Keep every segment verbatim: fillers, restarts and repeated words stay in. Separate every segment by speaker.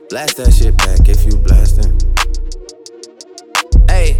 Speaker 1: Blast that shit back if you blasting. Hey.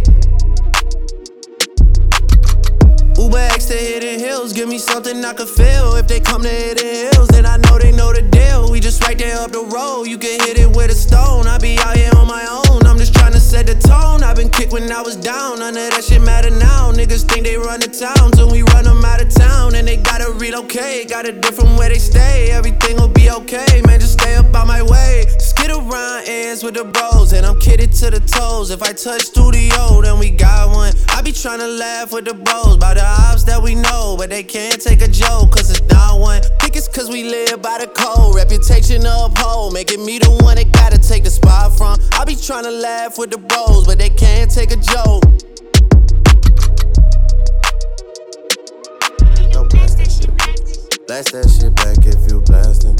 Speaker 1: Uber X to Hidden Hills, give me something I can feel. If they come to Hidden Hills, then I know they know the deal. We just right there up the road, you can hit it with a stone. I be out here on my own, I'm just tryna set the tone. I been kicked when I was down, none of that shit matter now. Niggas think they run the town till we run them out of town. And they gotta relocate, got a different where they stay. Everything will be okay, man, just stay up out my way. Skid around ends with the bros, and I'm kidded to the toes. If I touch studio, then we got one. I be tryna laugh with the bros about the ops that we know, but they can't take a joke, cause it's not one. Think it's cause we live by the code, reputation to uphold, making me the one that gotta take the spot from. I be tryna laugh with the bros, but they can't take a joke. Yo, blast that shit back. Blast that shit back if you blasting.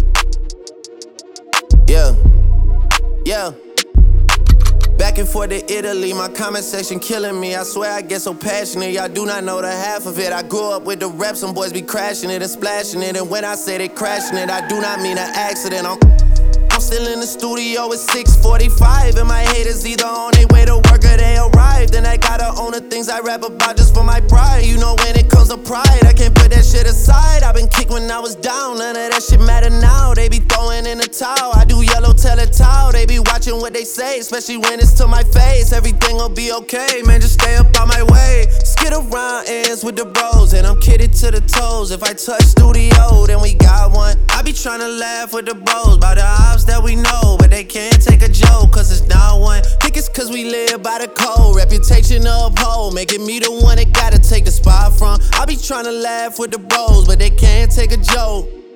Speaker 1: Yeah, yeah. Back and forth to Italy, my comment section killing me. I swear I get so passionate, y'all do not know the half of it. I grew up with the rap, some boys be crashing it and splashing it. And when I say they crashing it, I do not mean an accident. I'm, I'm still in the studio at six forty-five, and my haters either on their way to work or they arrived. And I gotta own the things I rap about just for my pride. You know when it comes to pride, I can't put that shit aside. I been kicked when I was down, none of that shit matter now. They be throwing in the towel, I do yellow tell it towel. They be watching what they say, especially when it's to my face. Everything will be okay, man, just stay up out my way. Skid around ends with the bros, and I'm kidded to the toes. If I touch studio, then we got one. I be tryna laugh with the bros about the ops that we know, but they can't take a joke, cause it's not one. Think it's cause we live by the code, reputation to uphold, making me the one that gotta take the spot from. I be tryna laugh with the bros, but they can't take a joke.